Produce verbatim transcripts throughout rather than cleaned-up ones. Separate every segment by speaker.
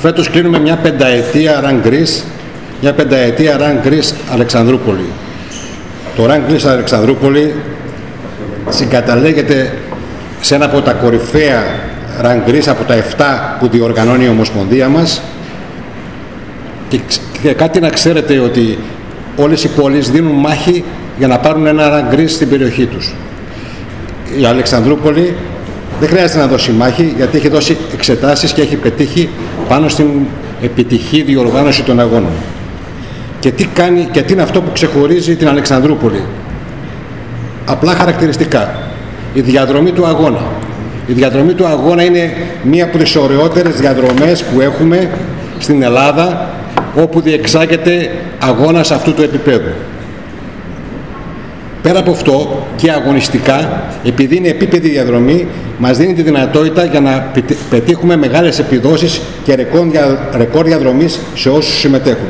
Speaker 1: Φέτος κλείνουμε μια πενταετία Run Greece, μια πενταετία Run Greece Αλεξανδρούπολη. Το Run Greece Αλεξανδρούπολη συγκαταλέγεται σε ένα από τα κορυφαία Run Greece, από τα εφτά που διοργανώνει η Ομοσπονδία μας. Και, και κάτι να ξέρετε, ότι όλες οι πόλεις δίνουν μάχη για να πάρουν ένα Run Greece στην περιοχή τους. Η Αλεξανδρούπολη δεν χρειάζεται να δώσει μάχη, γιατί έχει δώσει εξετάσεις και έχει πετύχει πάνω στην επιτυχή διοργάνωση των αγώνων. Και τι κάνει, και τι είναι αυτό που ξεχωρίζει την Αλεξανδρούπολη? Απλά χαρακτηριστικά. Η διαδρομή του αγώνα. Η διαδρομή του αγώνα είναι μία από τις ωραιότερες διαδρομές που έχουμε στην Ελλάδα, όπου διεξάγεται αγώνας αυτού του επίπεδου. Πέρα από αυτό, και αγωνιστικά, επειδή είναι επίπεδη διαδρομή, μας δίνει τη δυνατότητα για να πετύχουμε μεγάλες επιδόσεις και ρεκόρ διαδρομής σε όσους συμμετέχουν.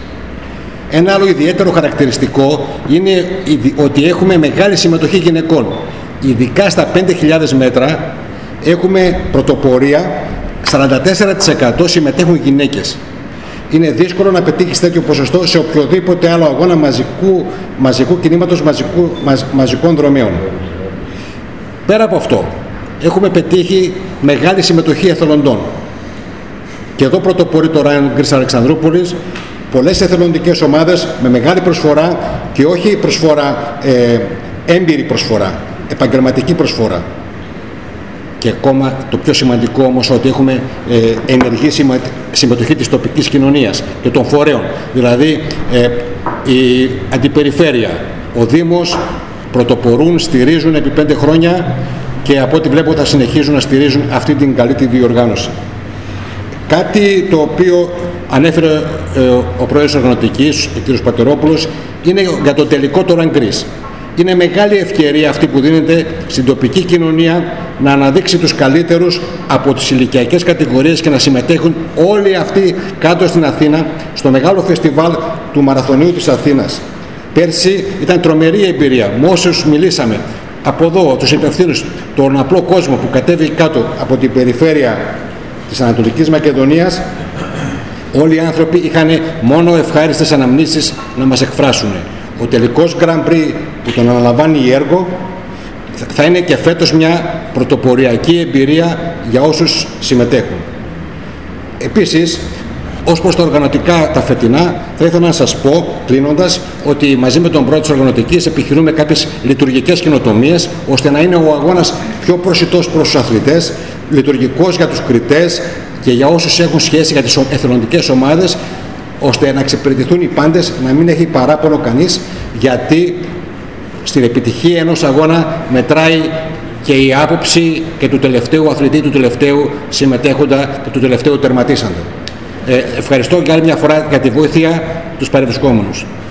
Speaker 1: Ένα άλλο ιδιαίτερο χαρακτηριστικό είναι ότι έχουμε μεγάλη συμμετοχή γυναικών. Ειδικά στα πέντε χιλιάδες μέτρα έχουμε πρωτοπορία, σαράντα τέσσερα τοις εκατό συμμετέχουν γυναίκες. Είναι δύσκολο να πετύχεις τέτοιο ποσοστό σε οποιοδήποτε άλλο αγώνα μαζικού, μαζικού κινήματος, μαζικού, μαζ, μαζικών δρομέων. Πέρα από αυτό, έχουμε πετύχει μεγάλη συμμετοχή εθελοντών. Και εδώ πρωτοπορεί το Run Greece Αλεξανδρούπολης, πολλές εθελοντικές ομάδες με μεγάλη προσφορά, και όχι προσφορά, ε, έμπειρη προσφορά, επαγγελματική προσφορά. Και ακόμα το πιο σημαντικό όμως, ότι έχουμε ε, ενεργή συμμετοχή της τοπικής κοινωνίας και των φορέων. Δηλαδή ε, η αντιπεριφέρεια, ο Δήμος πρωτοπορούν, στηρίζουν επί πέντε χρόνια, και από ό,τι βλέπω θα συνεχίζουν να στηρίζουν αυτή την καλή τη διοργάνωση. Κάτι το οποίο ανέφερε ε, ο πρόεδρος οργανωτικής, ο κ. Πατερόπουλος, είναι για το τελικό το Run Greece. Είναι μεγάλη ευκαιρία αυτή που δίνεται στην τοπική κοινωνία να αναδείξει τους καλύτερους από τις ηλικιακές κατηγορίες και να συμμετέχουν όλοι αυτοί κάτω στην Αθήνα στο μεγάλο φεστιβάλ του Μαραθωνίου της Αθήνας. Πέρσι ήταν τρομερή εμπειρία. Με όσους μιλήσαμε από εδώ, τους υπευθύνους, τον απλό κόσμο που κατέβηκε κάτω από την περιφέρεια της Ανατολικής Μακεδονίας, όλοι οι άνθρωποι είχαν μόνο ευχάριστες αναμνήσεις να μας εκφράσουν. Ο τελικός Grand Prix που τον αναλαμβάνει η Έργο θα είναι και φέτος μια πρωτοποριακή εμπειρία για όσους συμμετέχουν. Επίσης, ως προς τα οργανωτικά τα φετινά, θα ήθελα να σας πω, κλείνοντας, ότι μαζί με τον πρόεδρο της οργανωτικής επιχειρούμε κάποιες λειτουργικές καινοτομίες, ώστε να είναι ο αγώνας πιο προσιτός προς τους αθλητές, λειτουργικός για τους κριτές και για όσους έχουν σχέση για τις εθελοντικές ομάδες, ώστε να εξυπηρετηθούν οι πάντες, να μην έχει παράπονο κανείς, γιατί στην επιτυχία ενός αγώνα μετράει και η άποψη και του τελευταίου αθλητή, του τελευταίου συμμετέχοντα και του τελευταίου τερματίσαντα. Ε, ευχαριστώ για άλλη μια φορά για τη βοήθεια τους παρευρισκόμενους.